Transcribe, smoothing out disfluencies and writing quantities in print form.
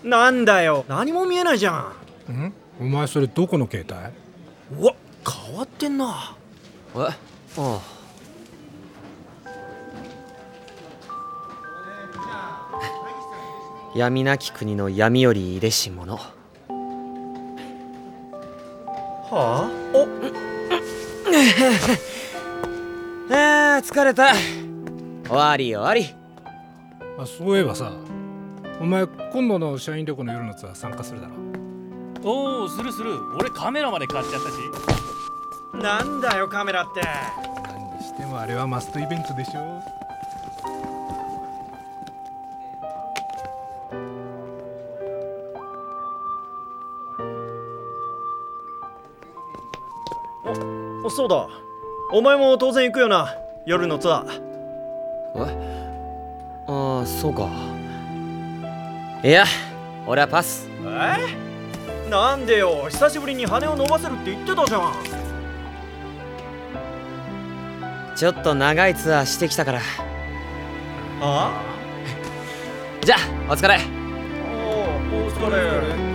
なんだよ、何も見えないじゃん。 ん？お前それどこの携帯？ うわ、変わってんな。 え、ああ。闇なき国の闇よりいでし者。 はあ？ 疲れた。終わり終わり。 あ、そういえばさ、お前今度の社員旅行の夜のツアー参加するだろ？ おお、するする。俺カメラまで買っちゃったし。 なんだよカメラって。 何にしてもあれはマストイベントでしょ。 そうだ、お前も当然行くよな、夜のツアー。 ああ、そうか。いや、俺はパス。 なんでよ、久しぶりに羽を伸ばせるって言ってたじゃん。 ちょっと長いツアーしてきたから。 はあ？ じゃあお疲れ。 お疲れ。